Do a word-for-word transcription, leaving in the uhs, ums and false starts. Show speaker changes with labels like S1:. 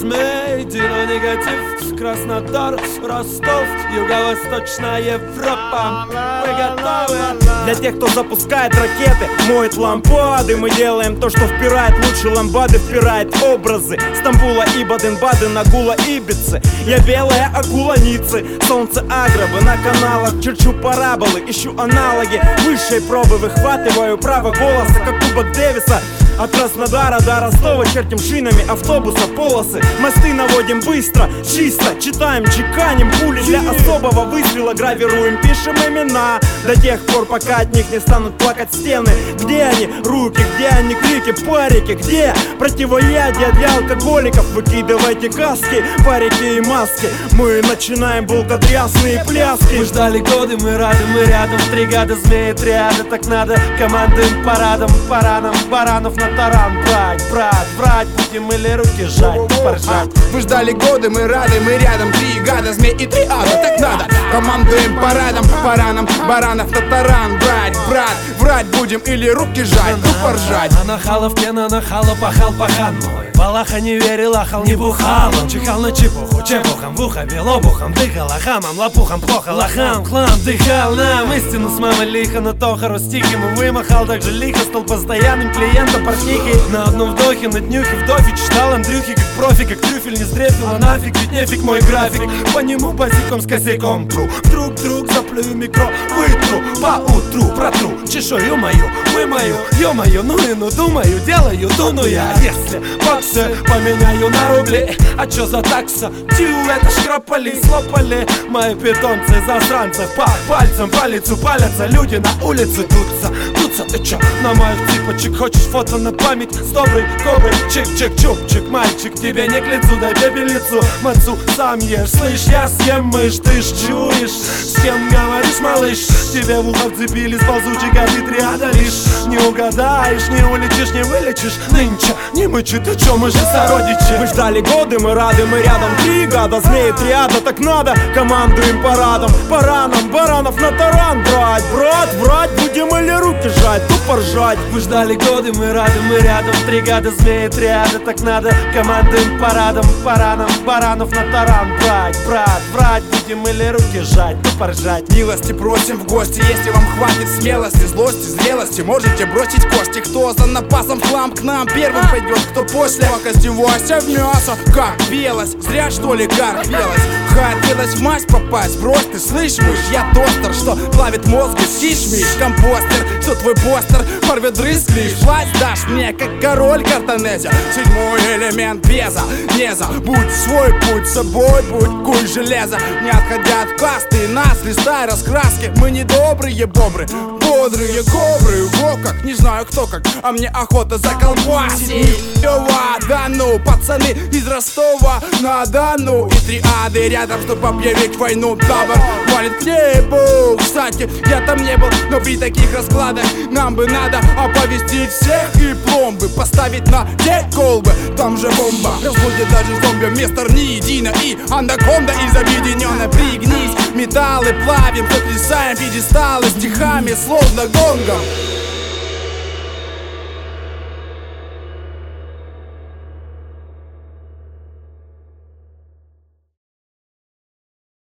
S1: змей, дино-негатив, Краснодар, Ростов, Юго-Восточная Европа. Мы готовы.
S2: Для тех, кто запускает ракеты, моет лампады, мы делаем то, что впирает лучше ламбады, впирает образы Стамбула и Баден-Бадена, Гула, Ибицы. Я белая акула Ниццы, солнце Аграбы. На каналах черчу параболы, ищу аналоги высшей пробы, выхватываю право голоса, как Кубок Дэвиса. От Краснодара до Ростова чертим шинами автобуса полосы. Мосты наводим быстро, чисто, читаем, чеканим пули для особого выстрела. Гравируем, пишем имена до тех пор, пока от них не станут плакать стены. Где они, руки, где они, крики, парики? Где противоядие для алкоголиков? Выкидывайте каски, парики и маски. Мы начинаем булкотрясные пляски.
S1: Мы ждали годы, мы рады, мы рядом. Три года змеи, триады, так надо. Командуем парадом, параном, баранов на таран. Брать, брать, брать, будем или руки жать, поржать.
S3: Вы ждали годы, мы рады, мы рядом. Три гада, змей и три ада, так надо. Командуем парадом, параном, баранов на таран. Брать, брать, врать будем или руки жать, ну поржать.
S1: А нахала в пена, нахала, пахал, пахан мой. Валаха не верил, ахал, не бухал. Он чихал на чепуху, чепухом в ухо, белобухом дыхал, ахамом, лопухом, плохо, лохам, хлам, дыхал нам истину с мамой лихо, но тохару стих ему вымахал. Так же лихо стал постоянным клиентом портнихи. На одном вдохе, на днюхе, вдохе читал Андрюхи как профи, как трюфель не стрефил, а нафиг, ведь нефиг мой график. По нему босиком с косяком пру, вдруг, вдруг заплюю микро, вытру, поутру, протру чешую мою, вымою, ё-мою, ну и ну думаю, делаю, дуну я. Если боксы поменяю на рубли, а чё за такса? Тю, это шкропали, слопали мои питомцы засранцев. По пальцам по лицу палятся люди на улице тутся. Тутся, ты чё, на моих цыпочек хочешь фото на память? С доброй коброй, чик-чик-чупчик, мальчик, тебе не к лицу, дай бебелицу, мацу сам ешь. Слышь, я съем мышь, ты ж чуешь, с кем говоришь, малыш? Тебе в ухо вцепились ползучий, а ты триада лишь. Не угадаешь, не улетишь, не вылечишь. Нынче не мычи, ты чё, мы же сородичи.
S2: Мы ждали годы, мы рады, мы рядом. Три гада, змеи, триада, так надо. Командуем парадом, параном, баранов на таран. Брать, брат, брать, будем или руки жать, тупо ржать.
S1: Вы ждали годы, мы рады, мы рядом. Три года, змеи, триада, так надо. Командуем парадом, параном, баранов на таран. Брать, брат, брать, будем или руки жать, тупо ржать.
S3: Милости просим в гости, если вам хватит смелости, злости, зрелости, можете бросить кости. Кто за напасом хлам к нам первым пойдет, кто после. Пакости Вася в мясо, как пелось, зря что ли карпелось. Хотелось в мазь попасть, брось ты, слышь, мышь, я тостер, что плавит мозг и кишмиш. Компостер, что твой постер порвет дрызг лишь. Власть дашь мне, как король картонезя. Седьмой элемент беза, не забудь свой путь, с собой будь куй железо. Не отходя от касты, нас листай раскраски. Мы не добрые бобры, бодрые кобры. Во как, не знаю кто как, а мне охота за колбасить. Йова, да ну, пацаны из Ростова на Дону. И триады рядом, чтоб объявить войну. Табор валит к небу. Кстати, я там не был, но при таких раскладах нам бы надо оповестить всех и пломбы поставить на те колбы. Там же бомба разбудит даже зомби. Мистер Ниедино и анаконда из объединенной. Пригнись, металлы плавим, потрясаем пьедесталы стихами, словно гонгом.